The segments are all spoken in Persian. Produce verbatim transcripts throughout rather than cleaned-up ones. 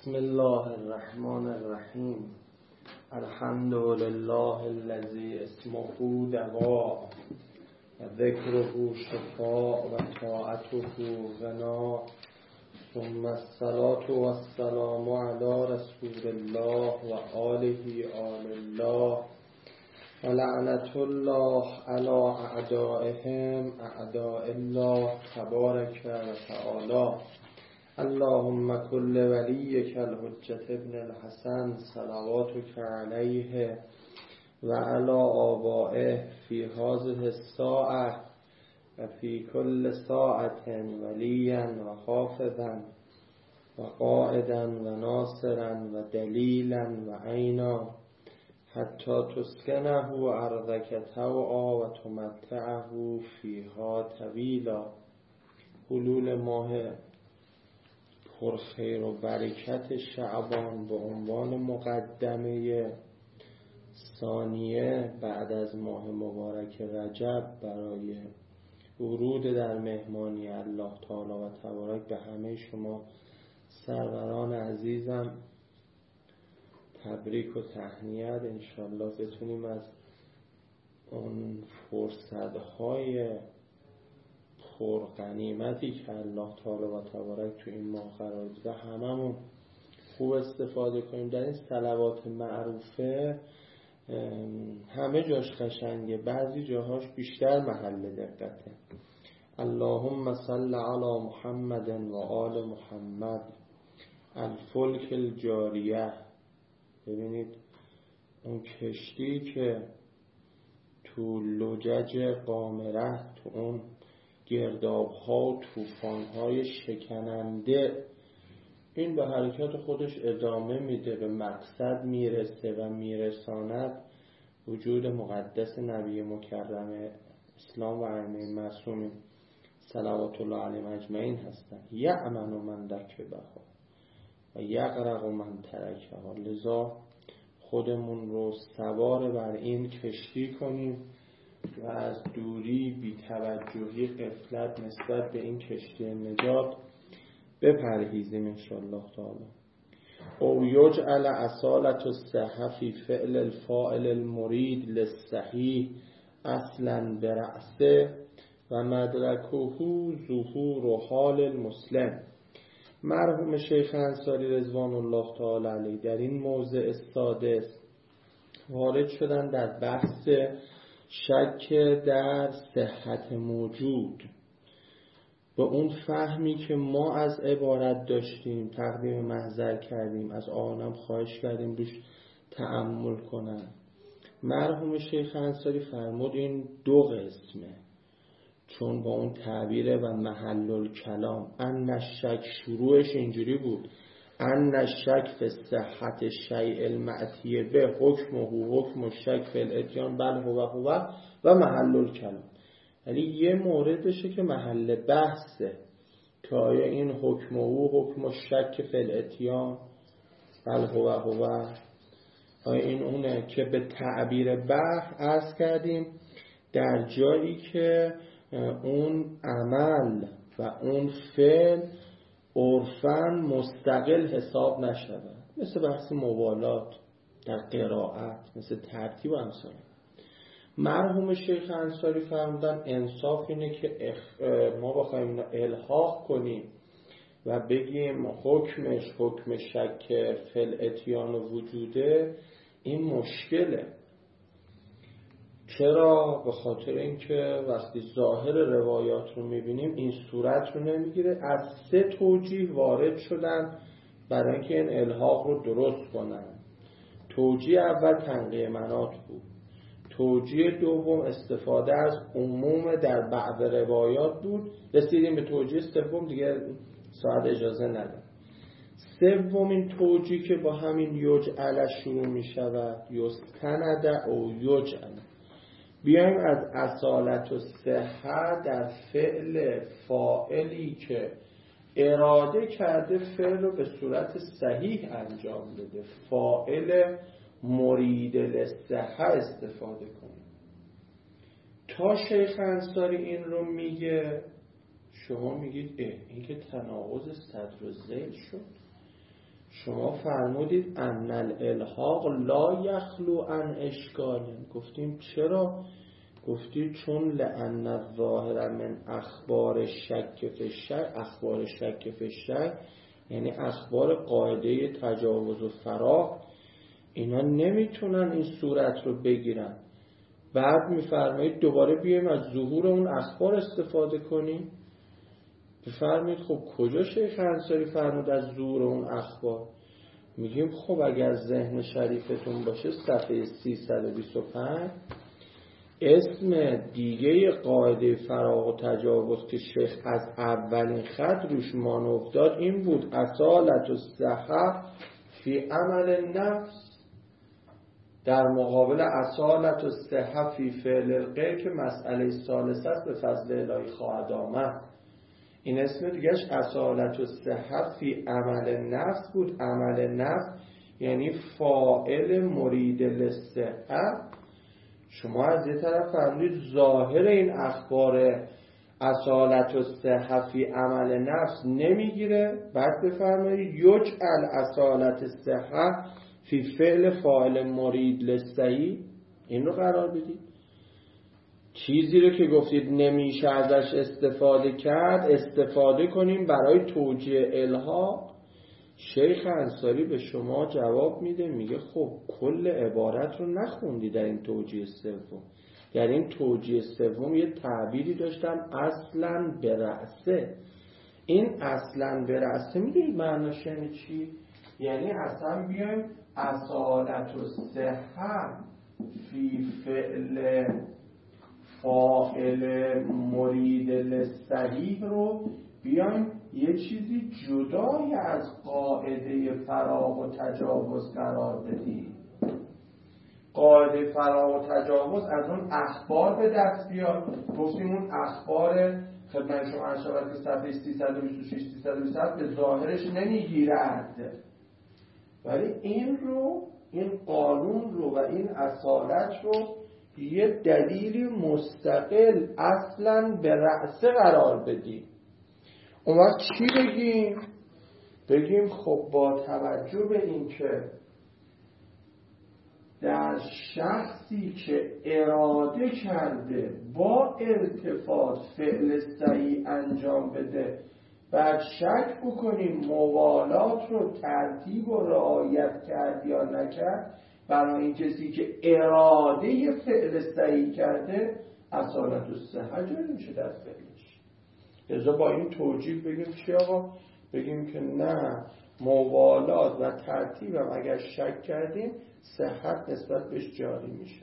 بسم الله الرحمن الرحیم. الحمد لله الذی اسمه دواء و ذکره شفاء و طاعته غنا، ثم الصلاة والسلام علی رسول الله و آله آل الله و لعنة الله علی اعدائهم اعداء الله تبارک و تعالی. اللهم كل وليك الحجة ابن الحسن صلواتك عليه وعلى آبائه في هذه الساعة وفي كل ساعة وليا وحافظا وقائدا وناصرا ودليلا وعينا حتى تسكنه أرضك طوعا وتمتعه فيها طويلا. حلول ماه پرخیر و برکت شعبان به عنوان مقدمه ثانیه بعد از ماه مبارک رجب برای ورود در مهمانی الله تعالی و تبارک به همه شما سروران عزیزم تبریک و تهنیت. انشالله بتونیم از اون فرصتهای پر غنیمتی که الله تعالی و تبارک تو این ماه قرار داده هممون خوب استفاده کنیم. در این صلوات معروفه همه جاش قشنگه، بعضی جاهاش بیشتر محل دقته. اللهم صل علی محمد و آل محمد الفلک الجاریه. ببینید اون کشتی که تو لجج قامره، تو اون گرداب ها و طوفان های شکننده، این به حرکت خودش ادامه میده، به مقصد میرسه و میرساند وجود مقدس نبی مکرم اسلام و ائمه معصومین صلوات الله علیهم اجمعین هستند. یأمن من رکبها و یغرق من ترکها. لذا خودمون رو سوار بر این کشتی کنیم و از دوری بی‌توجهی غفلت نسبت به این کشتی نجات بپرهیزیم انشاءالله تعالی. او یجعل اصالت الصحة فی فعل الفاعل المرید للصحیح اصلا برأسه و مدرکه ظهور حال المسلم. مرحوم شیخ انصاری رضوان الله تعالی علیه در این موضع سادس وارد شدن در بحث شک در صحت موجود. به اون فهمی که ما از عبارت داشتیم تقدیم محضر کردیم، از آنم خواهش کردیم روش تأمل کنن. مرحوم شیخ انصاری فرمود این دو قسمه، چون با اون تعبیر و محل الکلام ان الشک شروعش اینجوری بود: ان الشک فی صحت الشیء المأتی به حکمه حکم الشک فی الاتیان بل هو هو و محل الکلام. یعنی یه موردشه که محل بحثه که آیا این حکمه او حکم الشک فی الاتیان بل هو هو، آیا این اونه که به تعبیر بحث عرض کردیم در جایی که اون عمل و اون فعل عرفاً مستقل حساب نشود، مثل بحث موالات در قرائت، مثل ترتیب و امثال. مرحوم شیخ انصاری فرمودن انصاف اینه که ما بخوایم اینو الحاق کنیم و بگیم حکمش حکم شک فل اتیان و وجوده، این مشکله. چرا؟ به خاطر اینکه وقتی ظاهر روایات رو میبینیم این صورت رو نمیگیره. از سه توجیه وارد شدن برای اینکه این الحاق رو درست کنن. توجیه اول تنقیه مناط بود، توجیه دوم استفاده از عموم در بعض روایات بود، رسیدیم به توجیه سوم، دیگه ساعت اجازه نداره. سومین توجیه که با همین یجعل شروع میشود، یستند او یجعل، بیایم از اصالت و صحت در فعل فاعلی که اراده کرده فعل رو به صورت صحیح انجام بده، فاعل مرید للصحه استفاده کنیم. تا شیخ انصاری این رو میگه شما میگید اه این که تناقض صدر و ذیل شد. شما فرمودید ان الالحاق لا یخلو عن اشکال. گفتیم چرا؟ گفتید چون لان الظاهر من اخبار شک فی الشک، اخبار شک فی الشک یعنی اخبار قاعده تجاوز و فراغ، اینا نمیتونن این صورت رو بگیرن. بعد میفرمایید دوباره بیایم از ظهور اون اخبار استفاده کنیم. بفرمایید خب کجا شیخ انصاری فرمود از ظهور اون اخبار؟ میگیم خب اگر ذهن شریفتون باشه صفحه سیصد و بیست و پنج اسم دیگه قاعده فراغ و تجاوز که شیخ از اولین خط روش مانور داد این بود: اصالت الصحة فی عمل نفس، در مقابل اصالت الصحة فی فعل الغیر که مسئله ثالثه است به فضل الهی خواهد آمد. این اسم دیگهش اصالت الصحة فی عمل نفس بود. عمل نفس یعنی فاعل مرید للصحة. شما از یه طرف فرمودید ظاهر این اخبار اصالت الصحة فی عمل نفس نمیگیره، بعد بفرمایید یجعل اصالت الصحة فی فعل فاعل مرید للصحیح، این رو قرار بدید. چیزی رو که گفتید نمیشه ازش استفاده کرد استفاده کنیم برای توجیه الحاق. شیخ انصاری به شما جواب میده، میگه خب کل عبارت رو نخوندی در این توجیه سوم. در این توجیه سوم یه تعبیری داشتم اصلاً به رأسه. این اصلاً به رأسه میدونید معناش یعنی چی؟ یعنی اصلا بیایم اصالت الصحة فی فعل فاعل مرید للصحیح رو بیایم یه چیزی جدای از قاعده فراغ و تجاوز قرار بدیم. قاعده فراغ و تجاوز از اون اخبار به دست بیاد. گفتیم اون اخبار خدمت شما عرض شود که صفحه سیصد و بیست و شش سیصد و بیست و هفت به ظاهرش نمیگیرد، ولی این رو، این قانون رو و این اصالت رو یه دلیلی مستقل اصلاً به رأسه قرار بدیم. اون وقت چی بگیم؟ بگیم خب با توجه به این که در شخصی که اراده کرده با التفات فعل صحیح انجام بده، بعد شک بکنیم موالات رو ترتیب و رعایت کرد یا نکرد، برای این کسی که اراده فعل صحیح کرده اصالت الصحة جاری میشه در فعلش. لذا با این توجیه بگیم چی آقا؟ بگیم که نه، موالات و ترتیب هم اگر شک کردیم صحت نسبت بهش جاری میشه.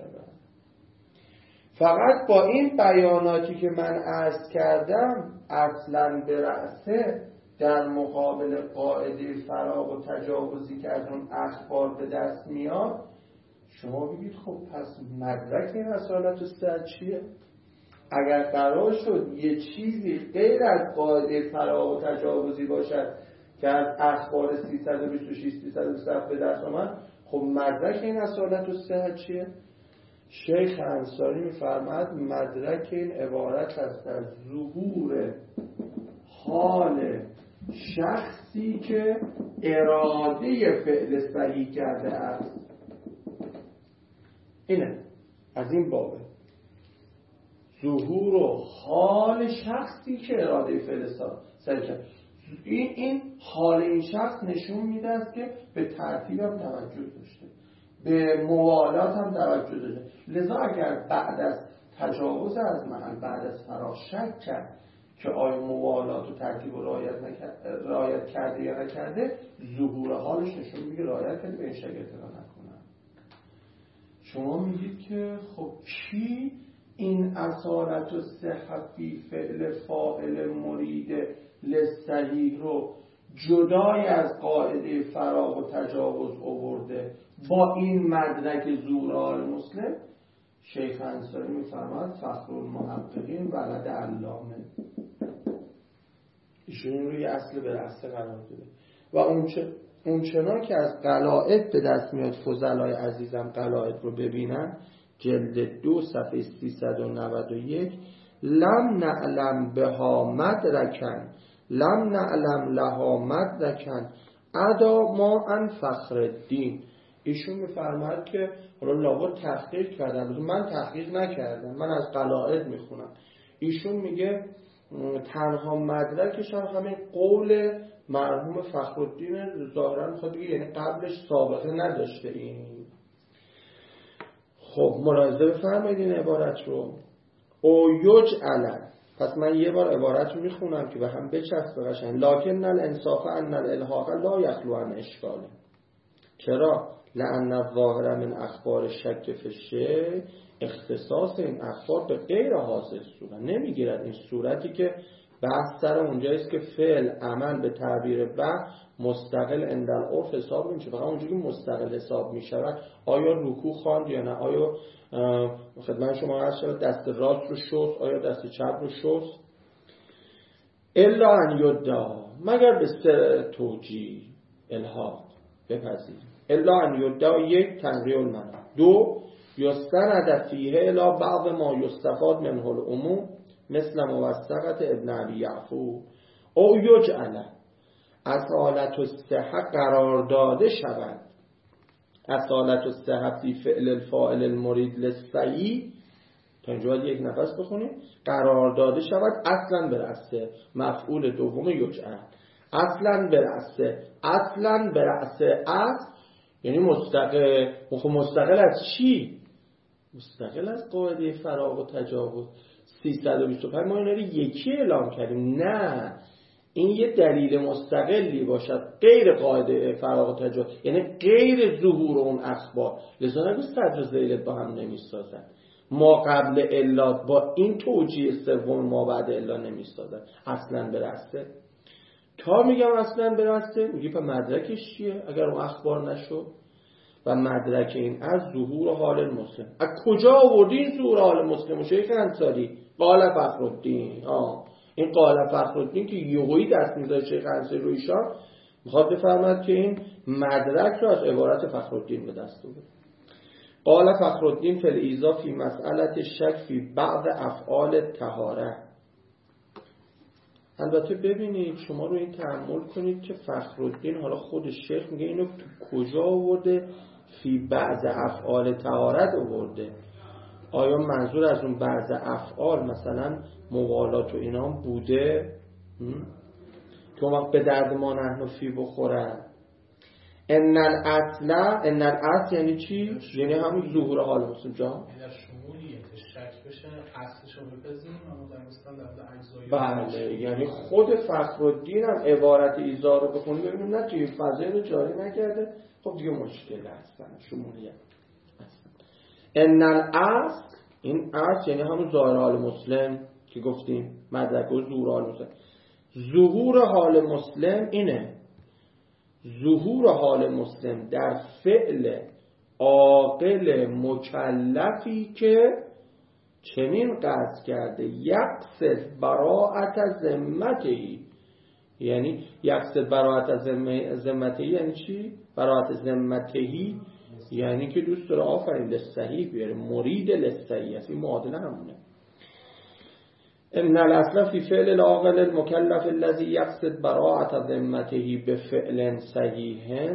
فقط با این بیاناتی که من عرض کردم اصلاً به رأسه در مقابل قاعده فراغ و تجاوزی که از اون اخبار به دست میاد، شما بگید خب پس مدرک این اصالت الصحة چیه؟ اگر قرار شد یه چیزی غیر از قاعده فراغ و تجاوزی باشد که از اخبار سیصد و بیست و شش سیصد و بیست و هفت به دست آمد، خب مدرک این اصالت الصحة چیه؟ شیخ انصاری می‌فرماید مدرک این عبارت است از ظهور حال شخصی که اراده فعل صحیح کرده است. اینه، از این بابه ظهور و حال شخصی که اراده فعل صحیح کرده. این این حال این شخص نشون میده است که به ترتیب هم توجه داشته، به موالات هم توجه داشته. لذا اگر بعد از تجاوز از محل، بعد از فراغ شک کرد که آیا موالات و ترتیب و رعایت نکرد، رعایت کرده یا نکرده، ظهور حالش نشون میده رعایت کرده، به این شک اعتنا نکنن. شما میگید که خب کی این اصالت الصحة فی فعل فاعل مرید للصحیح رو جدای از قاعده فراغ و تجاوز آورده با این مدرک ظهور حال مسلم؟ شیخ انصاری میفرماید فخر المحققین ولد علامه. ایشون این رو یه اصل به رأسه قرار داده و اون چنان که از قلائد به دست میاد فضلای عزیزم قلائد رو ببینن، جلد دو صفحه سیصد و نود و یک، لم نعلم بها مدرکن لم نعلم لها مدرکن ادا ما ان فخر الدین. ایشون میفرماید که حالا لابد تحقیق کردم، من تحقیق نکردم، من از قلائد میخونم. ایشون میگه تنها مدرکش هم همین قول مرحوم فخرالدین، ظاهرا میخواد بگه یعنی قبلش سابقه نداشته این. خب ملاحظه بفرمایید این عبارت رو. او یجعل، پس من یه بار عبارت رو میخونم که به هم بچسبه قشنگ. لکن الانصاف ان الالحاق لا یخلو عن اشکال. چرا؟ لأن الظاهر من اخبار شک فی الشیء، اختصاص این اخبار به غیر حاصل صورت نمیگیرد. این صورتی که بحث سر اونجاییست که فعل عمل به تعبیر بحث مستقل عند العرف حساب نمیشه. فقط اونجایی که مستقل حساب میشود آیا رکوع خواند یا نه، آیا خدمت شما عرض شد دست راست رو شست، آیا دست چپ رو شست. الا ان یدعا، مگر به سه توجیه الحاق بپذیر. الا ان یدعا، یک تنقیه المعنی، دو یستند فیه الی بعض ما یستفاد منه العموم مثل موثقت ابن ابی یعفو. او یجعل اصالت الصحه قرار داده شود، اصالت الصحه فی فعل الفاعل المرید للصحیح، تا اینجا باید یک نفس بخونیم، قرار داده شود اصلا برسه مفعول دوم یجعل، اصلا برسه، اصلا برسه اصل یعنی مستقل. مستقل از چی؟ مستقل از قاعده فراغ و تجاوز. سیصد و بیست و پنج ما این رو یکی اعلام کردیم. نه، این یه دلیل مستقلی باشد غیر قاعده فراغ و تجاوز، یعنی غیر ظهور اون اخبار. لذا نگو صدر و ذیلت با هم نمیسازن. ما قبل الا با این توجیه سوم ما بعد الا نمیسازن. اصلا برسته. تا میگم اصلا برسته میگی پس مدرکش چیه اگر اون اخبار نشد؟ و مدرک این از ظهور حال مسلم. از کجا آوردی این ظهور حال مسلم؟ شیخ انصاری قال فخرالدین. آه این قال فخرالدین که یهویی دست میذاره شیخ انصاری رو ایشان میخواد بفرماید که این مدرک رو از عبارت فخرالدین به دست آورد. قال فخرالدین فی الایضاح فی مسئله شک فی بعض افعال طهاره. البته ببینید شما رو این تأمل کنید که فخرالدین حالا خود شیخ میگه اینو تو کجا آورده؟ فی بعض افعال طهارت آورده. آیا منظور از اون بعض افعال مثلا موالات و اینام بوده که وقت به درد ما نحن فی بخورن؟ ان الاصل، ان الاصل یعنی چی؟ یعنی همون ظهور حال مسلم جان. در شمولیه که شک بشه اصلش رو بپذیریم اما در مثلا در اجزای. بله، یعنی خود فخرالدین هم عبارت ایزا رو بخونی ببینیم نه توی فضایل رو جاری نکرده. خب دیگه مشکل هستن شمولیت. ان الاصل، این اصل یعنی همون ظاهر حال مسلم که گفتیم مدرک و ظهور حال مسلم. ظهور حال مسلم اینه، ظهور حال مسلم در فعل عاقل مکلفی که چنین قصد کرده یقصد براءت ذمتهی. یعنی یقصد براءت ذمتهی یعنی چی؟ براءت ذمتهی یعنی که دوست داره آفرین للصحیح بیاره، مرید للصحیح است. این معادله همونه. ان الاصل فی فعل العاقل المکلف الذي یقصد براءت ذمته بفعل صحیح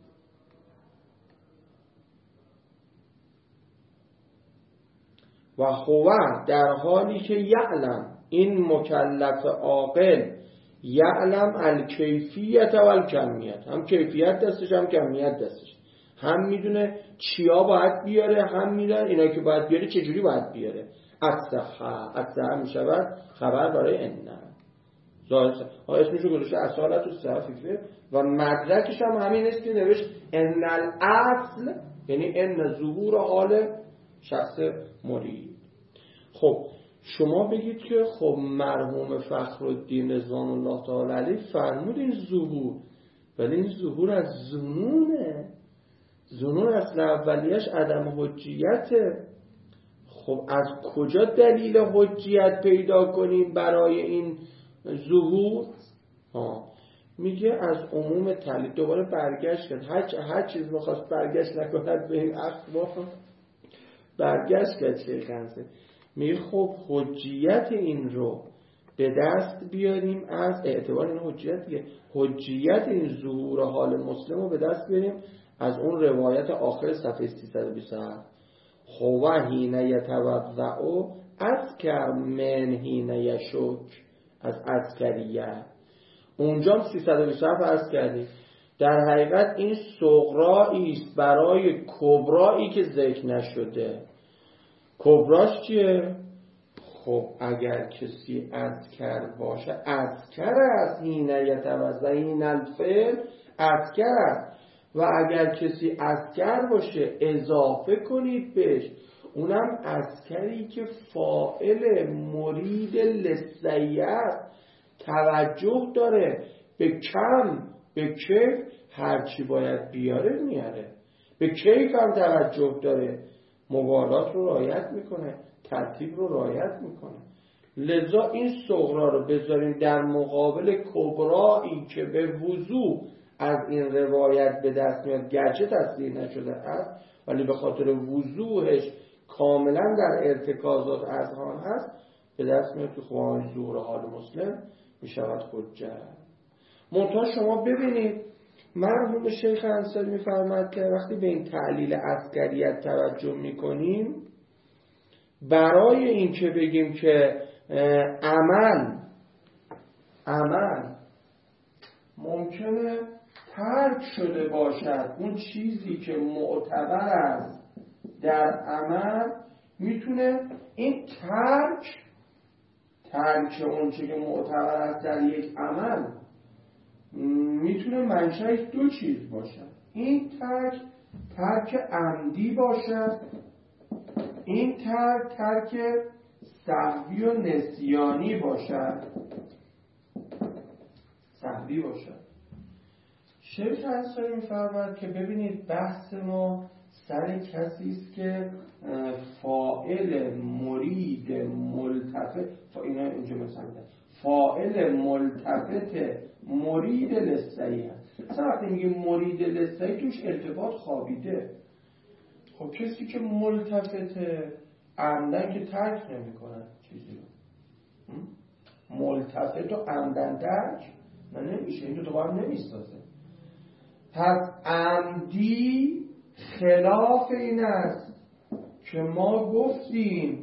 و هو، در حالی که یعلم این مکلف عاقل، یعلم الکیفیت و الکمیت، هم کیفیت دستش هم کمیت دستش، هم میدونه چیا باید بیاره، هم میدونه اینا که باید بیاره چجوری باید بیاره. اصحا اصحا میشود خبر برای ان ظاهر ها اسمشو گذاشته اصالت و صحیفه و مدرکش هم همین است که نوشت ان الاصل یعنی ان ظهور حال شخص مرید. خب شما بگید که خب مرحوم فخرالدین رضوان الله تعالی علیه فرمود این ظهور، ولی این ظهور از ظنونه. ظنون اصل اولیش عدم حجیته. خب از کجا دلیل حجیت پیدا کنیم برای این ظهور؟ ها میگه از عموم تعلیل. دوباره برگشت کرد، هر هر چیز می‌خواست برگشت نکند به این اخبار برگشت کرد شیخ انصاری. میگه خب حجیت این رو به دست بیاریم از اعتبار این حجیت دیگه، حجیت این ظهور حال مسلم رو به دست بیاریم از اون روایت آخر صفحه سیصد و بیست و هفت. هو حین یتوضأ اذکر من حین یشک، از اذکریه اونجا سیصد و بیست و هفت عرض کردیم. در حقیقت این صغرایی است برای کبرایی که ذکر نشده. کبراش چیه؟ خب اگر کسی اذکر باشه، اذکر است حین یتوضأ، حین الفعل اذکر است، و اگر کسی اذکر باشه اضافه کنید بهش، اونم اذکری که فاعل مرید لثیه است، توجه داره به کم به کیف، هرچی باید بیاره میاره، به کیف هم توجه داره، موالات رو رعایت میکنه، ترتیب رو رعایت میکنه. لذا این صغرا رو بذاریم در مقابل کبرایی که به وضوح از این روایت به دست میاد، گرچه تصریح نشده است ولی به خاطر وضوحش کاملا در ارتکازات اذهان هست، به دست میاد که خواهان ظهور حال مسلم میشود حجت. منتها شما ببینید مرحوم شیخ انصاری میفرماد که وقتی به این تعلیل عسکریت توجه میکنیم، برای این که بگیم که عمل عمل ممکنه ترک شده باشد، اون چیزی که معتبر است در عمل میتونه این ترک ترک اون چیزی که معتبر است در یک عمل میتونه منشأش دو چیز باشد. این ترک ترک عمدی باشد، این ترک ترک سهوی و نسیانی باشد. سهوی باشد. شیخ انصاری می‌فرماید که ببینید بحث ما سر کسی است که فاعل مرید ملتفت، اینا اینجا مثلا فاعل ملتفت مرید لثه‌ای هست. اصلا وقتی میگه مرید لثه‌ای توش ارتباط خوابیده. خب کسی که ملتفته عمدن که ترک نمی‌کنه چیزی رو، ملتفت و عمدن ترک نه نمیشه، این دو تا با هم نمیسازه. پس عمدی خلاف این است که ما گفتیم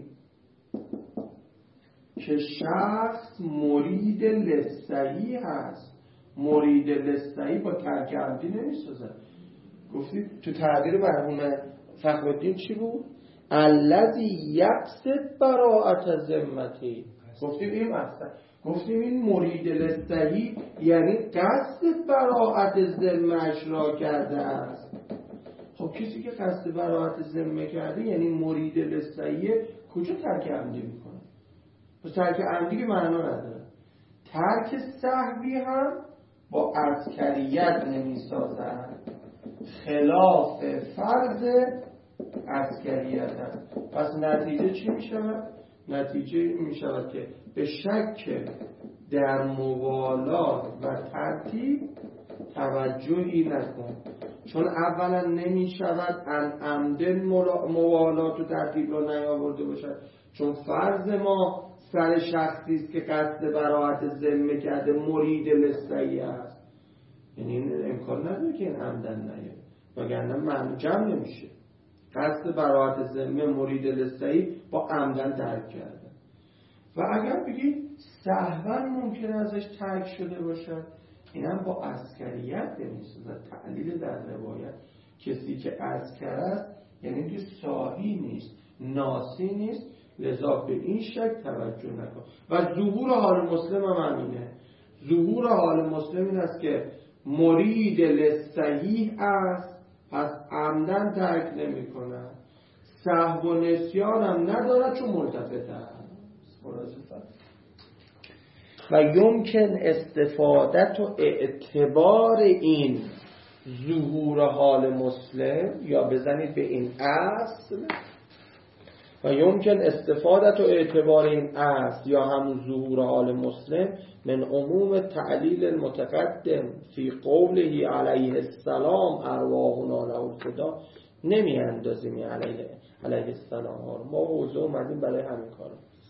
که شخص مرید لثه‌ای هست. مرید لثه‌ای با ترک عمدی نمیسازه. گفتیم تو تعبیر مرحوم فخرالدین چی بود؟ الذی یقصد براءت ذمتی. گفتیم این مثلا گفتیم این مرید لثه‌ای یعنی قصد براءت ذمه‌اش را کرده است. خب کسی که قصد براءت ذمه کرده یعنی مرید لثه‌ای، کجا ترک عمدی میکنه؟ پس ترک عمدی که معنا نداره. ترک سهوی هم با عسکریت نمیسازد، خلاف فرض عسکریت هست. پس نتیجه چی میشود؟ نتیجه این میشود که به شک در موالات و ترتیب توجهی نکن، چون اولا نمیشود ان عمدن موالات و ترتیب را نیاورده باشد، چون فرض ما سر شخصی است که قصد براءت ذمه کرده مرید لثه‌ای است، یعنی این امکان نداره که این عمدن نیاد، وگرنه معنی جمع نمیشه. قصد براءت ذمه مرید لثه‌ای با عمدن ترک کرده. و اگر بگید سهوا ممکن ازش ترک شده باشد، اینم با عسکریت نمیسازد. تعلیل در روایت کسی که عسکر است یعنی که ساهی نیست، ناسی نیست، لذا به این شک توجه نکن. و ظهور حال مسلم هم همینه. ظهور حال مسلم این است که مرید لثه‌ای است، پس عمدن ترک نمی کند، سهو و نسیان هم ندارد چون ملتفت است. و یمکن استفادت و اعتبار این ظهور حال مسلم، یا بزنید به این اصل، و یمکن استفادت و اعتبار این اصل یا همون ظهور حال مسلم من عموم تعلیل المتقدم فی قوله علیه السلام ارواحنا له الفدا. نمی اندازیم علیه علیه السلام ها، ما حوزه اومدیم برای همین کارو.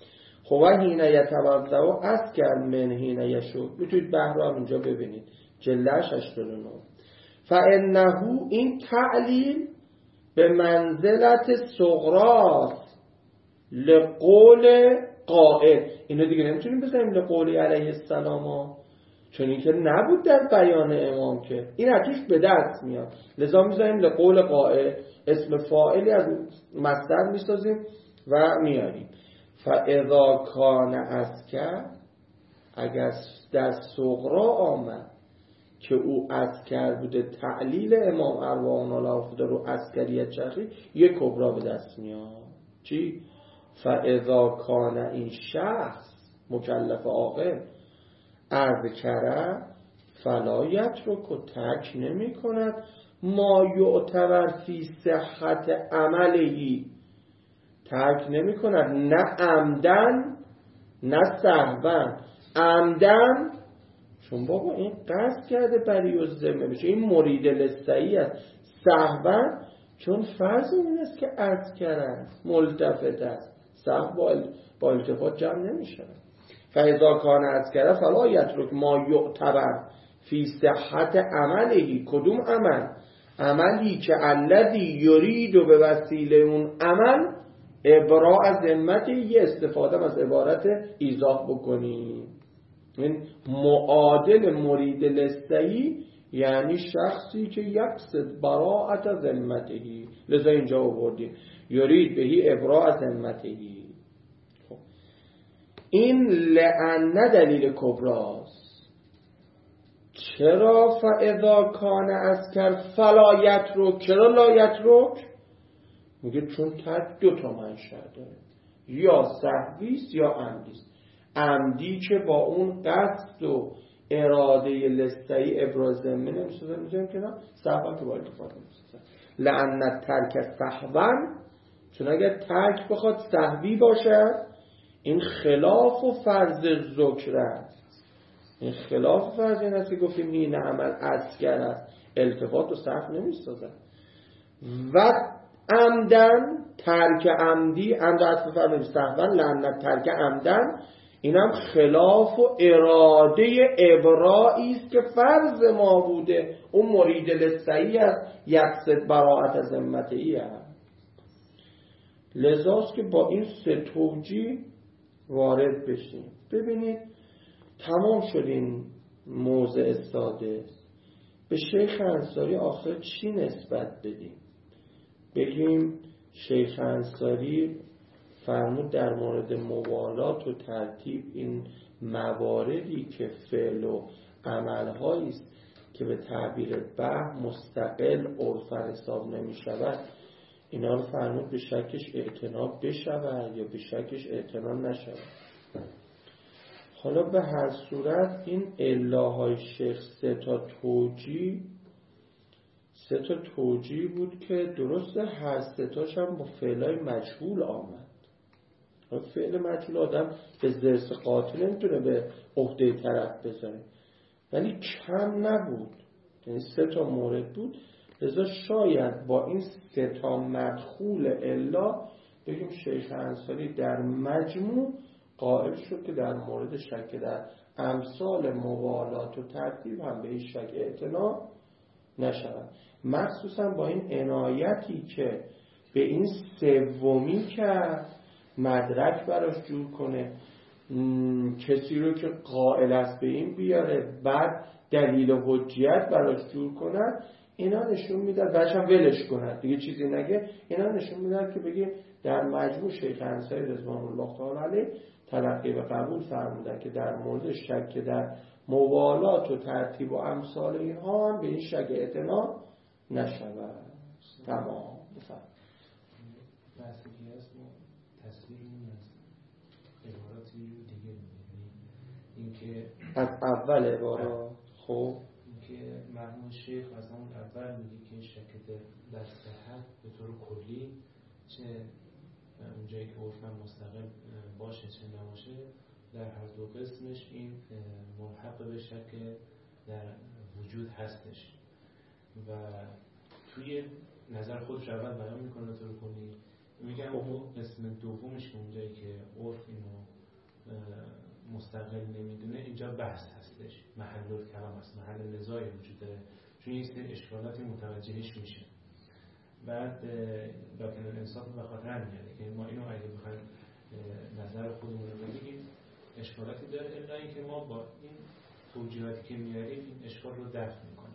خب حین یتوضع و اسکر من حین یشرب. میتونید بحر رو اونجا ببینید جلدش هشتاد و نه. فانه این تعلیل به منزلت صغراست لقول قائل. اینو دیگه نمیتونیم بزنیم لقول علیه السلام ها، چون این که نبود در بیان امام که این اتوش به دست میاد، لذا میزنیم لقول قائل، اسم فاعلی از مصدر میسازیم و میاریم. فاذا کان اسکر، اگر در صغرا آمد که او اسکر بوده، تعلیل امام ارواحنا الافضل رو اسکریت چرخی، یک کبرا به دست میاد. چی؟ فاذا کان این شخص مکلف عاقل عرض کرد فلا یترک و ترک نمی کند ما یعتبر فی صحت عملهی، ترک نمی کند نه عمدن نه سهوا. عمدن چون بابا این قصد کرده بری و ذمه بشه، این مرید لستهی است. سهوا چون فرض این است که عرض کرد ملتفت است، سهو با, با التفات جمع نمیشه. فاذا کان اذکر فلا یترک ما یعتبر فی صحت عملهی. کدوم عمل؟ عملی که الذی یرید و به وسیله اون عمل ابراء ذمت، یه استفاده از عبارت ایضاح بکنیم. این معادل مرید لستهی یعنی شخصی که یقصد براءت ذمتهی، لذا اینجا آوردیم یرید بهی ابراء ذمتهی. این لأن دلیل کبراست. چرا فاذا کان اسکر فلا یترک؟ چرا لا یترک؟ میگه چون ترک دو تا منشأ داره، یا سهویست یا عمدیست. عمدی که با اون قصد و اراده لستهی ابراز ذمه نمیشه، میگیم که نه، سهوا که با التفات نمیشه. لأن ترک سهوا، چون اگر ترک بخواد سهوی باشه این خلاف و فرض ذکر است. این خلاف فرض این است که گفتیم این عمل اسکر است، التفات و سهو نمیسازه. و عمدن ترک عمدی، عمد عطف فرمیم سهوا لعنت ترک عمدن، اینم خلاف و اراده ابرائی است که فرض ما بوده، اون مرید لستهی است، یقصد براءت ذمتهی است. لذاست که با این سه توجیه وارد بشیم. ببینید تمام شد این موضع ساده. به شیخ انصاری آخر چی نسبت بدیم؟ بگیم شیخ انصاری فرمود در مورد موالات و ترتیب این مواردی که فعل و عملهایی است که به تعبیر به مستقل عرفا حساب نمی شود، اینا رو فرمود به شکش اعتنا بشود یا به شکش اعتنا نشود. حالا به هر صورت این الههای شیخ سه تا توجیه سه تا توجیه بود که درسته هر سه تاش هم با فعلای مجهول آمد. فعل مجهول آدم به ضرس قاطع نمیتونه به عهده طرف بذاره، ولی کم نبود، یعنی سه تا مورد بود. لذا شاید با این سه تا مدخول الا بگیم شیخ انصاری در مجموع قائل شد که در مورد شک در امثال موالات و ترتیب هم به این شک اعتنا نشود، مخصوصا با این عنایتی که به این سومی کرد مدرک براش جور کنه، کسی رو که قائل است به این بیاره، بعد دلیل و حجیت براش جور کنه. اینا نشون میده بچه هم ولش کنه دیگه چیزی نگه. اینا نشون میده که بگیم در مجموع شیخ انصاری رضوان الله تعالی علیه تلقی و قبول فرمودن که در مورد شک در موالات و ترتیب و امثال اینها هم به این شک اعتنا نشود. تمام بفرد بحثی که هست ما تصویرمون از عباراتی دیگه میدیم، اینکه از اول عبارات خب اینکه مرحوم شیخ از همون اول میگه که شک در صحت به طور کلی چه اونجایی که عرفاً مستقل باشه چه نباشه در هر دو قسمش این ملحق به شک در وجود هستش و توی نظر خودش اول بیان میکنه طور کلی. میگم اون قسم دومش که اونجایی که عرف اینو مستقل نمیدونه، اینجا بحث هستش، محل الکلام هست، محل نزاعی وجود داره، چون این سری اشکالاتی متوجهش میشه. بعد لکن الانسان به خاطر میاره که ما اینو اگه بخوایم نظر خودمون رو بگیم اشکالاتی داره، الا اینکه ما با این توجیهاتی که میاریم این اشکال رو دفع میکنیم.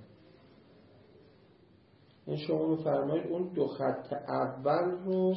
این شما میفرمایید اون دو خط اول رو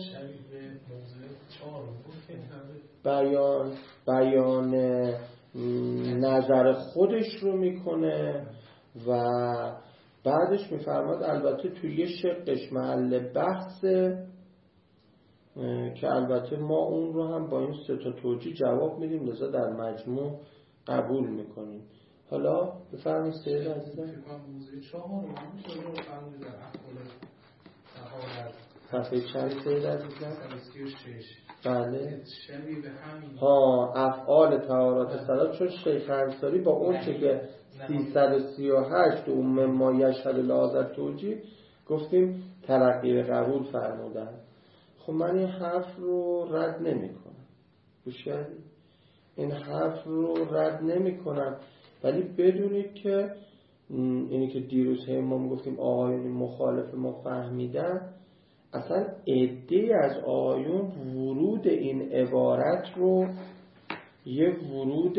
بیان بیان نظر خودش رو میکنه و بعدش میفرماد البته توی یه شقش محل بحثه که البته ما اون رو هم با این سه تا توجیه جواب میدیم، لذا در مجموع قبول میکنیم. حالا بفرمایید سید عزیزم. موضوع چهار رو هم شده فرمودید در افعال طهارت صفحه چند سید عزیزم؟ سی و شش. بله. شبیه به همین. ها افعال طهارت صلات، چون شیخ انصاری با اون چه که سیصد و سی و هشت اوم ما یشهد لازم توجیه گفتیم ترقی قبول فرمودن. خب من این حرف رو رد نمی کنم، گوش کردید؟ این حرف رو رد نمی کنم، ولی بدونید که اینی که دیروز ما میگفتیم آقایون مخالف ما فهمیدن، اصلا عده‌ای از آقایون ورود این عبارت رو یه ورود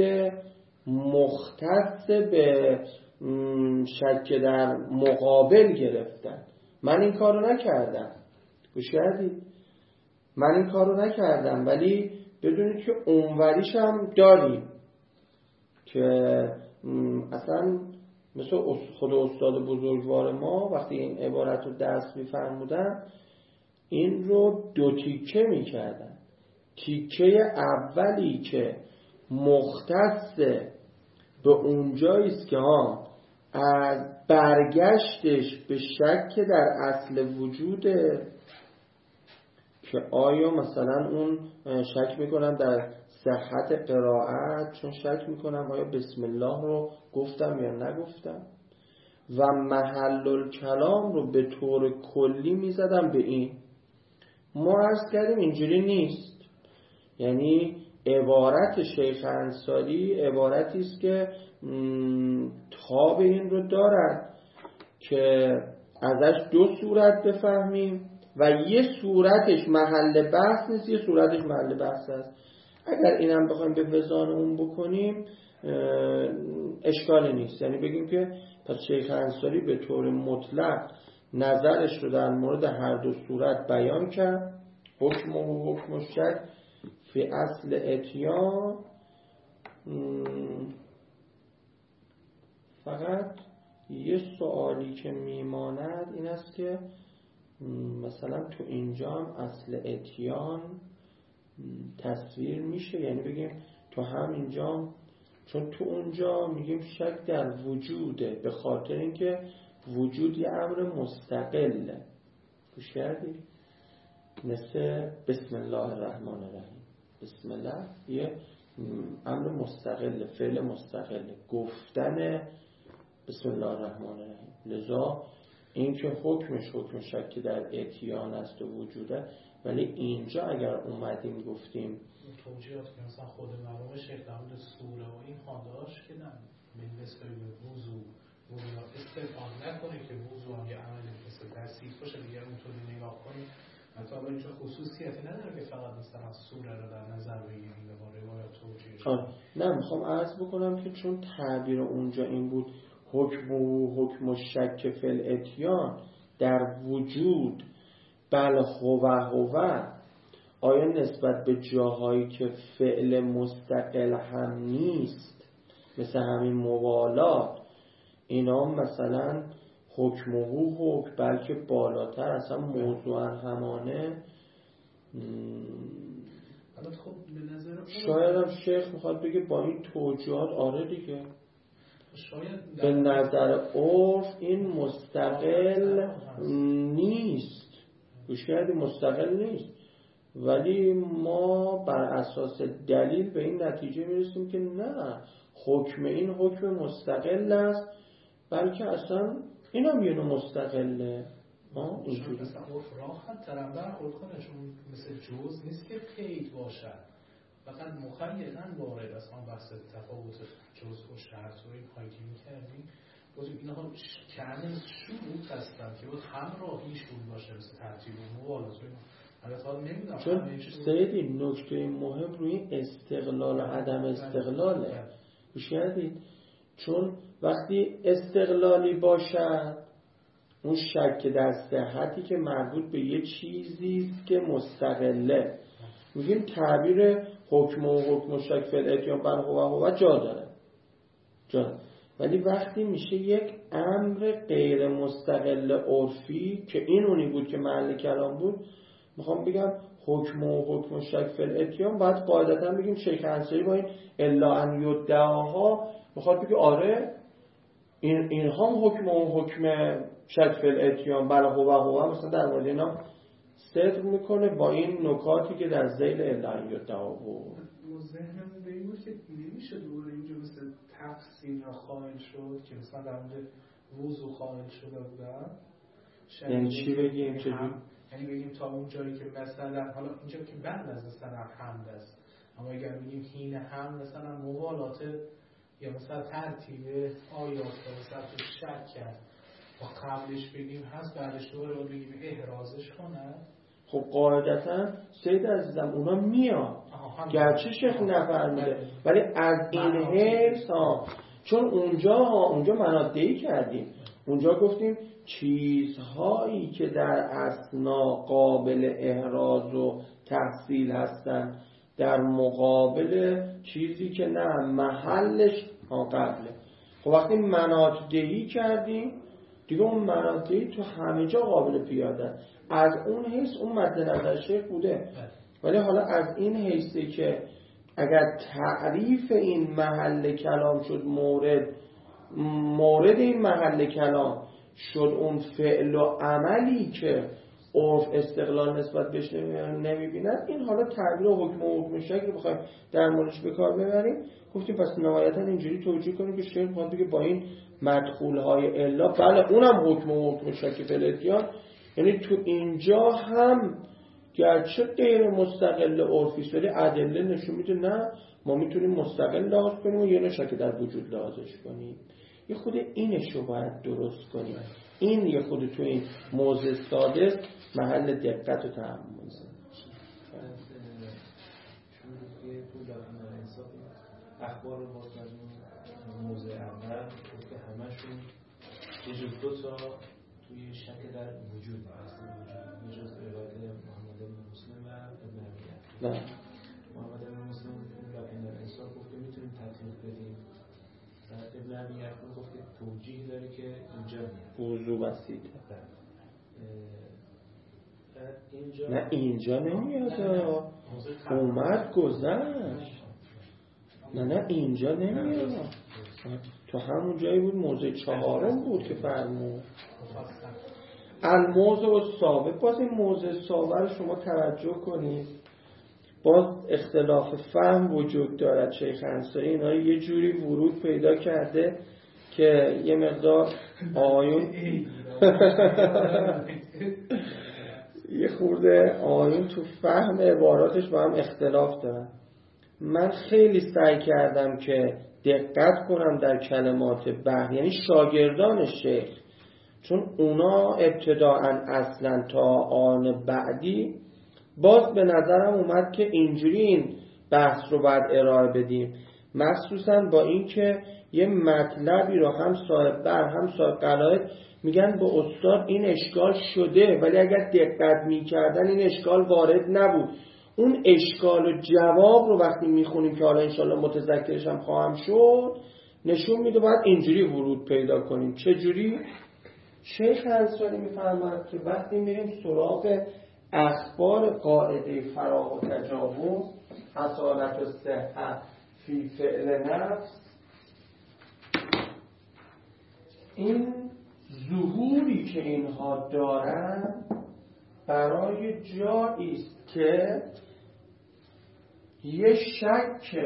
مختص به شک در مقابل گرفتن. من این کارو نکردم، گوش کردید؟ من این کارو نکردم، ولی بدونید که اونوریش هم داریم که اصلا مثل خود استاد بزرگوار ما وقتی این عبارت رو دست می‌فرمودن این رو دو تیکه می‌کردن. تیکه اولی که مختص به اونجایی است که ها از برگشتش به شک در اصل وجوده، که آیا مثلا اون شک میکنم در صحت قرائت، چون شک میکنم آیا بسم الله رو گفتم یا نگفتم، و محل الکلام رو به طور کلی میزدم به این. ما عرض کردیم اینجوری نیست، یعنی عبارت شیخ انصاری عبارتی است که تاب این رو دارد که ازش دو صورت بفهمیم و یه صورتش محل بحث نیست، یه صورتش محل بحث است. اگر اینم بخوایم به وزان اون بکنیم اشکالی نیست، یعنی بگیم که پس شیخ انصاری به طور مطلق نظرش رو در مورد هر دو صورت بیان کرد، حکم و حکم و شک فی اصل اتیان. فقط یه سوالی که میماند این است که مثلا تو اینجا هم اصل اتیان تصویر میشه، یعنی بگیم تو هم اینجا، چون تو اونجا میگیم شک در وجوده به خاطر اینکه وجود یه امر مستقله. گوش کردی؟ مثل بسم الله الرحمن الرحیم، بسم الله یه امر مستقله، فعل مستقله، گفتن بسم الله الرحمن الرحیم. لذا این که حکمش حکم شک در اتیان است و وجوده، ولی اینجا اگر اومدیم گفتیم توجیهات که مثلا خود مرحوم شیخ در مورد سوره و این خواندهاش که نه من نسبت به وضو وضو استفاده نکنه که وضو هم یه عملی مثل تحصیل باشه، دیگر اونطوری نگاه کنیم حتی با اینجا خصوصیتی نداره که فقط مثلا سوره رو در نظر بگیریم و با روایات توجیهش. نه میخوام عرض بکنم که چون تعبیر اونجا این بود حکم و حکم و شک فی الاتیان در وجود بل هو هو، آیا نسبت به جاهایی که فعل مستقل هم نیست مثل همین موالات اینا مثلا حکم و حکم بلکه بالاتر اصلا موضوعا همانه، شاید هم شیخ میخواد بگه با این توجیهات آره دیگه به نظر عرف این مستقل نیست. گوش کردی؟ مستقل نیست، ولی ما بر اساس دلیل به این نتیجه میرسیم که نه، حکم این حکم مستقل است، بلکه اصلا این هم یه نوع مستقله. ها اینجوری مثلا عرف راحت ترم برخورد کنه، چون مثل جوز نیست که قید باشد، فقط مخیلاً وارد است. ما بحث تفاوت جزء و شرط و این هایی که می‌کردیم بازم اینها کردن شروط هستن که باید همراهیشون باشه مثل ترتیب و موالات و اینا. البته نمیدونم چون سیدی نکته مهم روی استقلال و عدم استقلاله گوش کردید. چون وقتی استقلالی باشد اون شک در صحتی که مربوط به یه چیزی است که مستقله، میگیم تعبیر حکم و حکم و شک فی الاتیان بر هو هو جا داره جا. ولی وقتی میشه یک امر غیر مستقل عرفی که این اونی بود که محل کلام بود، میخوام بگم حکم و حکم و شک فی الاتیان باید قاعدتا بگیم شیخ انصاری با این الا ان یدعاها میخواد بگه آره این اینها هم حکم و حکم شک فی الاتیان بله هو هو مثلا در مورد اینا صدق میکنه با این نکاتی که در ذیل الا ان یدعا بود. ذهنمون به این بود که نمیشه دوره اینجا مثل تفسیر خائل شد که مثلا در مورد وضو خائل شده بودن. یعنی چی بگیم؟ چجوری؟ یعنی بگیم تا اون جایی که مثلا حالا اینجا که بعد از مثلا حمل است، اما اگر بگیم حین حمل مثلا موالات یا مثلا ترتیب آیات مثلا تو شک کرد و قبلش بگیم هست بعدش دوباره بگیم احرازش کنه. خب قاعدتا سید عزیزم اونا میاد گرچه شیخ نفرمیده ولی از این حیث ها چون اونجا اونجا منادهی کردیم، اونجا گفتیم چیزهایی که در اثنا قابل احراز و تحصیل هستن در مقابل چیزی که نه محلش قبله. خب وقتی منادهی کردیم دیگه اون منادهی تو همه جا قابل پیاده، از اون حیث اون مد نظر شیخ بوده. ولی حالا از این حیثی که اگر تعریف این محل کلام شد مورد مورد این محل کلام شد اون فعل و عملی که عرف استقلال نسبت بهش نمیبیند، این حالا تعبیر و حکم و حکم شک رو بخوایم در موردش به کار ببریم. گفتیم پس نهایتا اینجوری توجیه کنیم که شیخ میخواد بگه با این مدخولهای الا بله اونم حکم و حکم شک فی الاتیان، یعنی تو اینجا هم گرچه غیر مستقل عرفی است ولی ادله نشون میده نه ما میتونیم مستقل لحاظ کنیم و یه نشک در وجود لحاظش کنیم. یه خود اینش رو باید درست کنیم. این یه خود تو این موضع ساده محل دقت و تأمل است. اخبار رو باز از اون موضع اول که همشون یه جز دو تا توی شک در وجود هست، وجود یه جز روایت محمد بن مسلم و ابن عبیه. نه محمد بن مسلم لکن در انصاف گفت که میتونیم تطبیق بدیم. ابن عبیه گفت که توجیه داره که اینجا میاد وضو بسیطه. اینجا نه اینجا نمیاد، اومد گذشت. نه نه اینجا نمیاد، تو همون جایی بود موضع چهارم بود که فرمود الموضع و ثابت. باز این موضع ثابت رو شما توجه کنید، باز اختلاف فهم وجود دارد. شیخ انصاری اینا یه جوری ورود پیدا کرده که یه مقدار آیون یه خورده آیون تو فهم عباراتش با هم اختلاف دارن. من خیلی سعی کردم که دقت کنم در کلمات بحر، یعنی شاگردان شیخ، چون اونا ابتداعا اصلا تا آن بعدی باز به نظرم اومد که اینجوری این بحث رو باید ارائه بدیم، مخصوصا با این که یه مطلبی رو هم صاحب بر هم صاحب قلائد میگن به استاد این اشکال شده، ولی اگر دقت میکردن این اشکال وارد نبود. اون اشکال و جواب رو وقتی میخونیم که حالا انشالله متذکرش هم خواهم شد نشون میده باید اینجوری ورود پیدا کنیم. چجوری؟ شیخ انصاری میفرماید که وقتی میریم سراغ اخبار قاعده فراغ و تجاوز اصالت و صحت فی فعل نفس، این ظهوری که اینها دارن برای جایی است که یه شک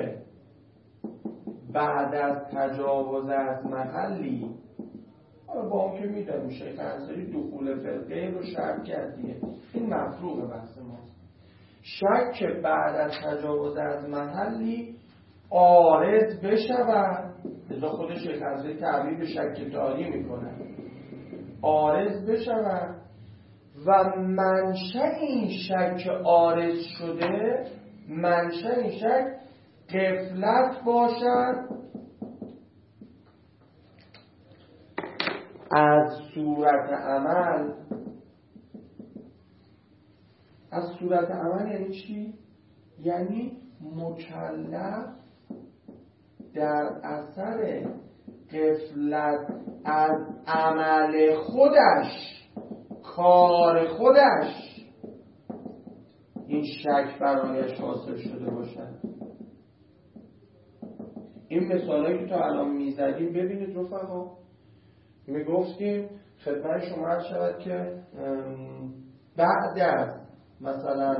بعد از تجاوز از محلی، حالا با اون که میدونم شیخ انصاری دخول فرقه رو شرط کردیه، این مفروغ بحث ماست. شک بعد از تجاوز از محلی عارض بشود، لذا خود شیخ حنظلی تعبیر به شک تاری میکنه، عارض بشود و منشأ این شک عارض شده، منشأ این شک غفلت باشد از صورت عمل. از صورت عمل یعنی چی؟ یعنی مکلف در اثر غفلت از عمل خودش، کار خودش، این شک برایش حاصل شده باشد. این مثالایی که تا الان میزدیم ببینید رفقا، میگفتیم خدمت شما عرض شود که بعد از مثلا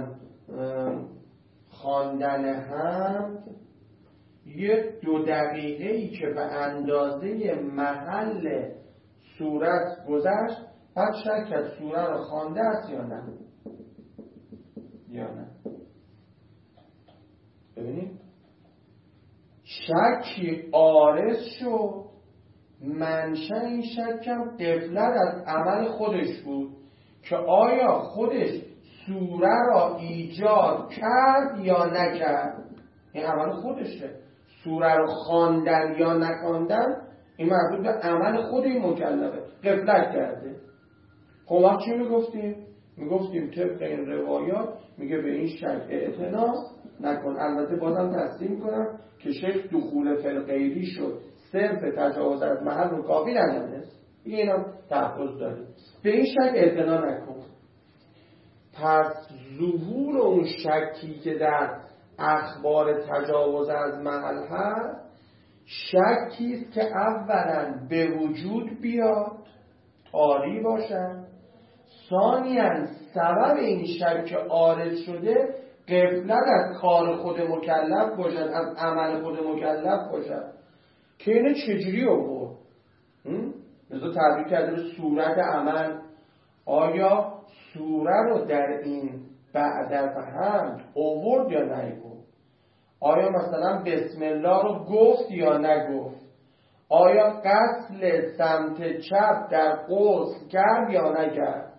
خواندن حمد یه دو دقیقه ای که به اندازه محل سورت گذشت، بعد شک کرد سوره رو خوانده است یا نه یا نه. ببینید شکی عارض شد، منشأ این شکم غفلت از عمل خودش بود که آیا خودش سوره را ایجاد کرد یا نکرد. این عمل خودشه، سوره رو خواندن یا نخواندن این مربوط به عمل خود این مکلفه، غفلت کرده. خب وقت چی میگفتیم؟ میگفتیم طبق این روایات میگه به این شک اعتنا نکن. البته بازم تصدیق میکنم که شیخ دخول فی الغیبی شد، صرف تجاوز از محل رو کافی ندانست، این هم تحفظ داریم، به این شک اعتنا نکن. پس ظهور اون شکی که در اخبار تجاوز از محل هست، شکیست که اولا به وجود بیاد، طاری باشد، ثانیاً سبب این شک عارض شده غفلت از کار خود مکلف باشد، از عمل خود مکلف باشد که اینه چجوری آورد؟ مثلا تعبیر کرده به صورت عمل. آیا سوره رو در این بعد از حمد آورد یا نگفت؟ آیا مثلا بسم الله رو گفت یا نگفت؟ آیا غسل سمت چپ در غسل کرد یا نکرد؟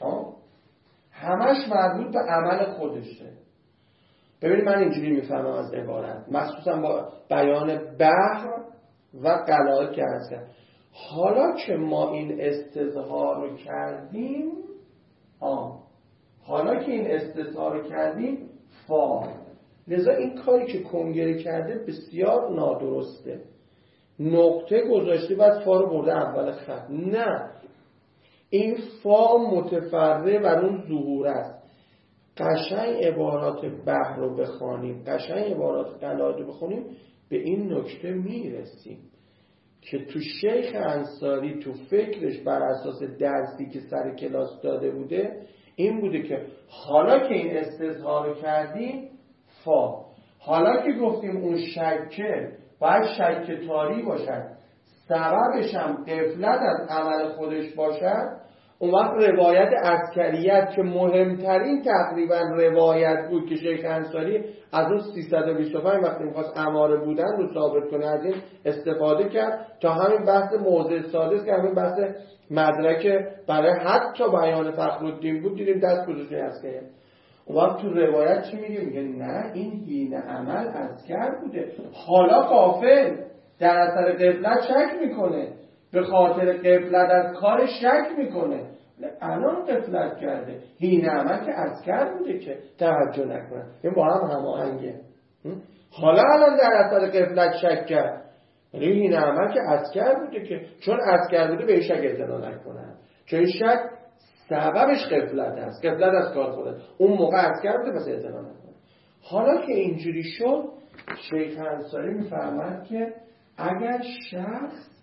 همش مربوط به عمل خودشه. ببینید من اینجوری میفهمم از عبارت، مخصوصا با بیان بحر و قلائل که هست. حالا که ما این استظهار رو کردیم، آه حالا که این استظهار رو کردیم فا، لذا این کاری که کنگره کرده بسیار نادرسته. نقطه گذاشته بعد فا رو برده اول خط. نه، این فا متفرع بر اون ظهور است. قشنگ عبارات بحر رو بخوانیم، قشنگ عبارات قلائد رو بخونیم، به این نکته میرسیم که تو شیخ انصاری تو فکرش بر اساس درسی که سر کلاس داده بوده این بوده که حالا که این استظهار رو کردیم فا، حالا که گفتیم اون شکه باید شک طاری باشد، سببش هم غفلت از عمل خودش باشد، اون وقت روایت عسکریت که مهمترین تقریبا روایت بود که شیخ انصاری از اون سیصد و بیست و پنج وقتی میخواست اماره بودن رو ثابت کنه از این استفاده کرد تا همین بحث موضع سادس که همین بحث مدرک برای حتی بیان فخرالدین بود، دیدیم دست گذاشته عسکریت. اون وقت تو روایت چی میگه؟ میگه نه این حین عمل عسکر بوده، حالا غافل در اثر غفلت شک میکنه، به خاطر غفلت از کار شک میکنه، الان غفلت کرده، حین عمل که عسکر بوده که توجه نکنه. این با هم هماهنگه. حالا الان در اثر غفلت شک کرد، ولی حین عمل که عسکر بوده که چون عسکر بوده به شک اعتنا نکنه، چون این شک سببش غفلت است، غفلت از کار خودت، اون موقع عسکر بوده پس اعتنا نکنه. حالا که اینجوری شد شیخ انصاری میفرماد که اگر شخص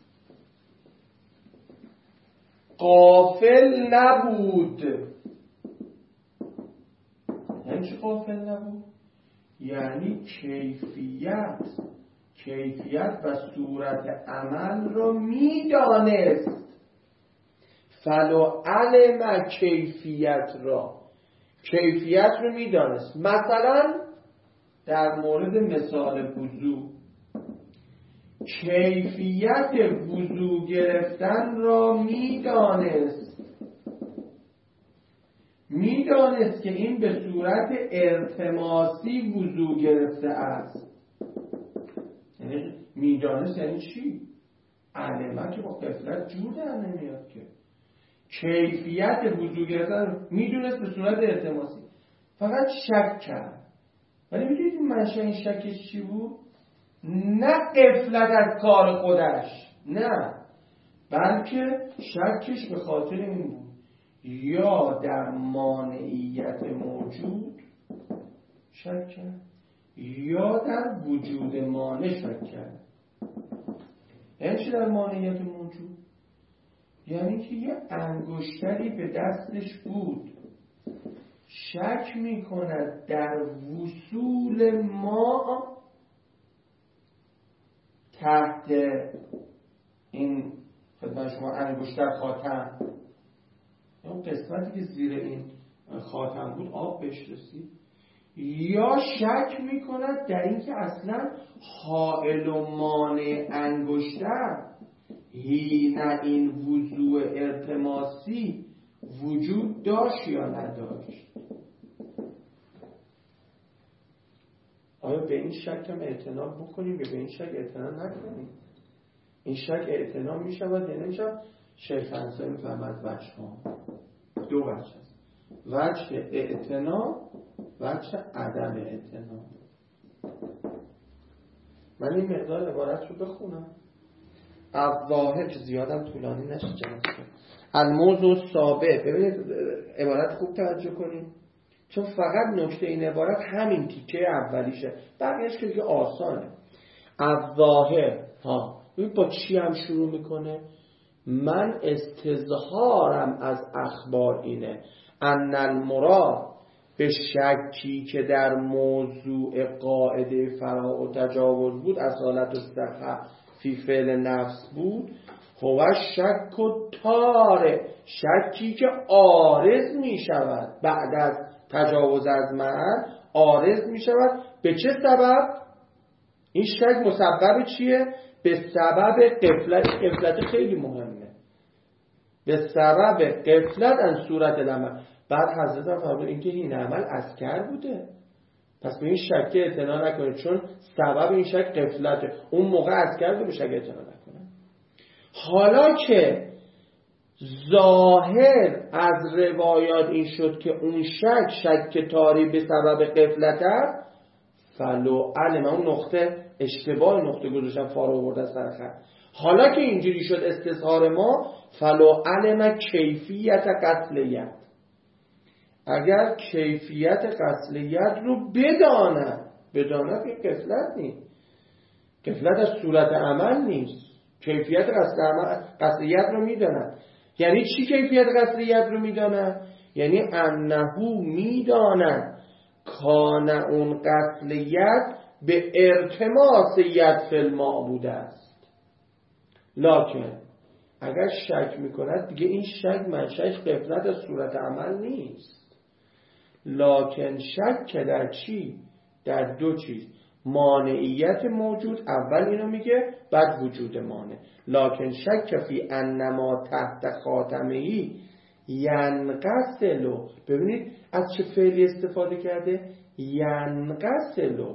غافل نبود، یعنی چی غافل نبود؟ یعنی کیفیت کیفیت و صورت عمل رو میدانست، فلو علم کیفیت را، کیفیت رو میدانست. مثلا در مورد مثال وضو، کیفیت وضو گرفتن را میدانست میدانست که این به صورت التماسی وضو گرفته است. یعنی میدانست یعنی چی؟ علمه که با غفلت جور در نمیاد که. کیفیت وضو گرفتن میدونست به صورت التماسی، فقط شک کرد. ولی میدونید منشأ این شکش چی بود؟ نه غفلت از کار خودش، نه، بلکه شکش به خاطر این بود یا در مانعیت موجود شک کرد یا در وجود مانع شک کرد. یعنی چی در مانعیت موجود؟ یعنی که یه انگشتری به دستش بود، شک میکند در وصول ما تحت این خدمت شما انگشتر خاتم، اون قسمتی که زیر این خاتم بود آب بهش رسید، یا شک میکند در این که اصلا حائل و مانع انگشتر حین این وضوع التماسی وجود داشت یا نداشت. آیا به این شک هم اعتنا بکنیم یا به این شک اعتنا نکنیم؟ این شک اعتنا می شود یا نمی شود؟ شیخ انصاری می‌فرماید وجه ها دو وجه هست، وجه اعتنا، وجه عدم اعتنا. من این مقدار عبارت رو بخونم از ظاهر که زیادم طولانی نشه جلسه. الموضوع سابع، ببینید عبارت خوب توجه کنید، چون فقط نکته این عبارت همین تیکه اولیشه، بقیه‌اش که دیگه آسانه. از ظاهر ها ببین با چی هم شروع میکنه؟ من استظهارم از اخبار اینه ان المراد به شکی که در موضوع قاعده فرا و تجاوز بود، اصالت و صحه فی فعل نفس بود، هو شک و تاره، شکی که عارض می شود بعد از تجاوز از محل، عارض می شود. به چه سبب؟ این شک مسبب چیه؟ به سبب غفلت. غفلت خیلی مهمه، به سبب غفلت از صورت العمل. بعد حضرت هم فرمود اینکه این عمل اذکر بوده، پس به این شک اعتنا نکنید، چون سبب این شک غفلته. اون موقع اذکر بوده، به شک اعتنا نکنید. حالا که ظاهر از روایات این شد که اون شک شک تاری به سبب غفلت است، فلو علم، اون نقطه اشتباه نقطه گذاشتن فارو آورده سر خط. حالا که اینجوری شد استظهار ما، فلو علم کیفیت قتلیت، اگر کیفیت قتلیت رو بداند، بداند که غفلت نیست، غفلت از صورت عمل نیست، کیفیت قتلیت رو میداند. یعنی چی کیفیت قتلیت رو میداند؟ یعنی انهو میداند کان اون قتلیت به ارتماس ید فی المعبود است. لکن اگر شک میکند دیگه این شک منشأش غفلت از صورت عمل نیست، لکن شک که در چی؟ در دو چیز، مانعیت موجود، اول اینو میگه، بعد وجود مانع. لکن شک فی انما تحت خاتمه‌ای ینغسلو، ببینید از چه فعلی استفاده کرده؟ ینغسلو،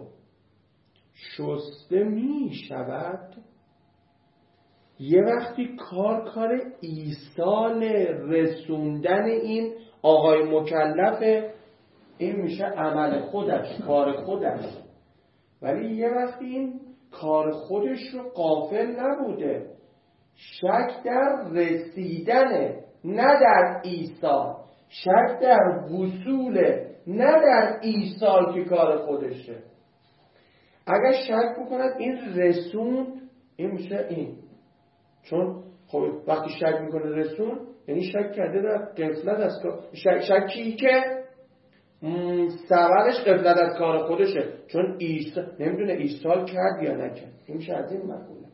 شسته می شود. یه وقتی کار کار ایصال رسوندن این آقای مکلفه، این میشه عمل خودش، کار خودش. ولی یه وقتی این کار خودش رو غافل نبوده، شک در رسیدنه نه در ایصال، شک در وصوله نه در ایصال که کار خودشه. اگر شک بکند این رسون، این میشه این، چون خب وقتی شک میکنه رسون یعنی شک کرده در غفلت از کار، شک شکی که سببش غفلت از کار خودشه، چون ایصال نمیدونه ایصال کرد یا نکرد، این میشه از این مقوله.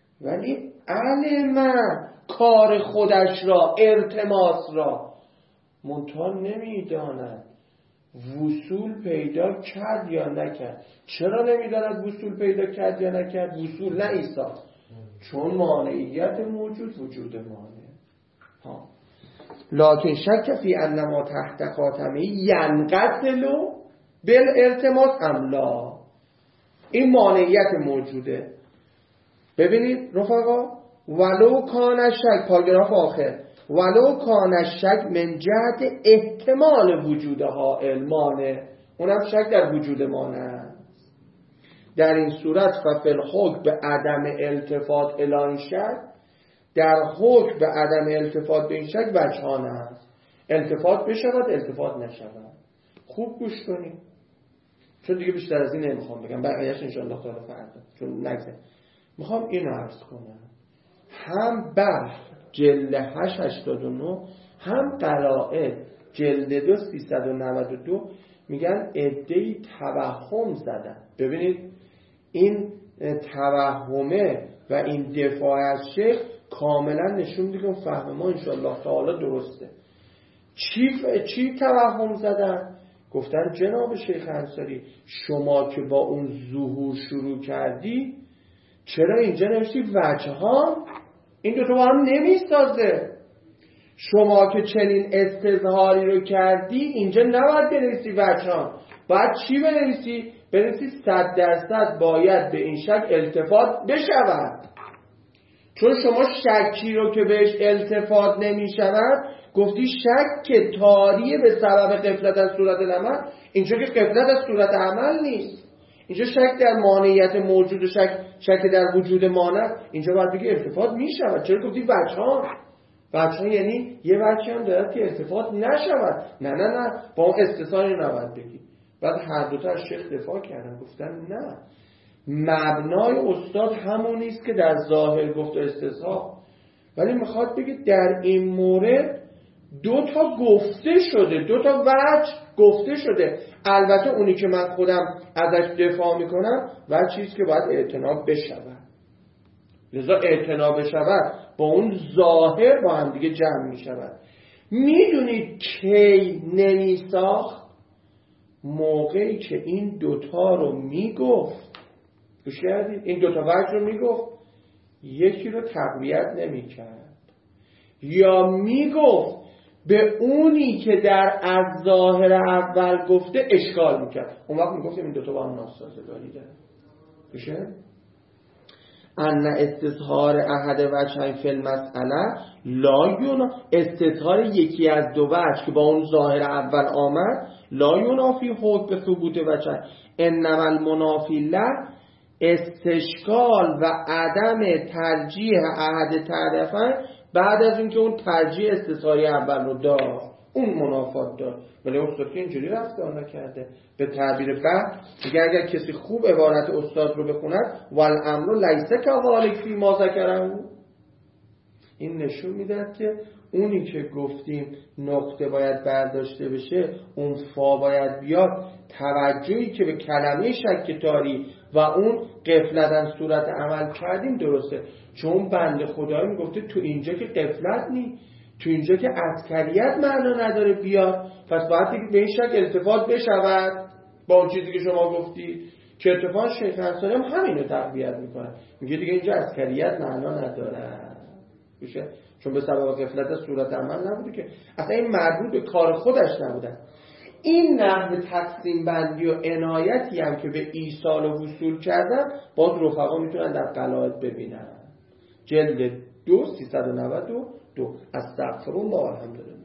ولی علم کار خودش را، التماس را، منتها نمیداند وصول پیدا کرد یا نکرد. چرا نمیداند وصول پیدا کرد یا نکرد؟ وصول نه ایسا، چون مانعیت موجود وجود مانع. ها لکن شک فی انما تحت خاتمه ینقتل بالالتماس ام لا. این مانعیت موجوده. ببینید رفقا، ولو کان شک، پاراگراف آخر، ولو کان شک من جهت احتمال وجود حائل مانع، اونم شک در وجود مانع است. در این صورت ففی الحکم به عدم التفات الی این شک، در حکم به عدم التفات به این شک وجهان است. التفات بشود، التفات نشود. خوب گوش کنید، چون دیگه بیشتر از این نمیخوام بگم، بقیه‌اش انشاءالله تعالی فردا، چون نگذره. میخوام اینو عرض کنم، هم بحث جلد هشت هشتاد و نه، هم قلائد جلد دو سیصد و نود و دو میگن عده‌ای توهم زدن. ببینید این توهمه و این دفاع از شیخ کاملا نشون میده که فهم ما انشاءالله تعالی درسته. چی چی توهم زدن؟ گفتن جناب شیخ انصاری شما که با اون ظهور شروع کردی، چرا اینجا نوشتی وجهان؟ این دو تا با هم نمیسازه. شما که چنین استظهاری رو کردی، اینجا نباید بنویسی وجهان، باید چی بنویسی؟ بنویسی صد درصد باید به این شک التفات بشود. چون شما شکی رو که بهش التفات نمی شود گفتی شک تاریه به سبب غفلت از صورت عمل. اینجا که غفلت از صورت عمل نیست، اینجا شک در مانعیت موجود و شک, شک در وجود مانع. اینجا باید بگی التفات می شود. چرا گفتی وجهان؟ وجهان یعنی یه وجه هم دارد که التفات نشود. نه نه نه با اون استثنایی نباید بگی. بعد هر دوتا از شیخ دفاع کردن، گفتن نه، مبنای استاد همون نیست که در ظاهر گفت استثنا، ولی میخواد بگه در این مورد دو تا گفته شده، دو تا وجه گفته شده. البته اونی که من خودم ازش دفاع میکنم و چیزی که باید اعتناب بشود، لذا اعتناب بشود با اون ظاهر با هم دیگه جمع میشود. میدونید کی نمیساخت؟ موقعی که این دوتا رو میگفت، گوش کردید؟ این دوتا وجه رو میگفت، یکی رو تقویت نمیکرد، یا میگفت به اونی که در از ظاهر اول گفته اشکال میکرد. اون وقت میگفتیم این دوتا با هم ناسازگاری داره. گوشه؟ ان استظهار احد وجهین فی المسئله لا یونا، استظهار یکی از دو وجه که با اون ظاهر اول آمد لا ینافی حکم به ثبوت وجه، انما المنافی له استشکال و عدم ترجیح احد طرفین بعد از اینکه اون ترجیح استظهاری اول رو داشت، اون منافات داشت. ولی استاد که اینجوری رفتار نکرده. به تعبیر بعد میگه اگر کسی خوب عبارت استاد رو بخوند والامر لیس کذالک فی ما ذکره، این نشون میده که اونی که گفتیم نقطه باید برداشته بشه، اون فا باید بیاد، توجهی که به کلمه شک تاری و اون غفلت از صورت عمل کردیم درسته. چون بنده خدایی میگفته تو اینجا که غفلت نی، تو اینجا که عسکریت معنا نداره بیاد، پس باید به این شک التفات بشود با اون چیزی که شما گفتی. که اتفاق شیخ انصاری هم همینو تقویت میکنه، میگه دیگه اینجا عسکریت معنا نداره، میشه چون به سبب غفلت از صورت عمل نبوده که اصلا این مربوط به کار خودش نبوده. این نحو تقسیم بندی و عنایتی هم که به ایصال و وصول کردن باز رفقا میتونن در قلائد ببینن. جلد دو سیصد و نود و دو. استغفرالله و الحمدلله.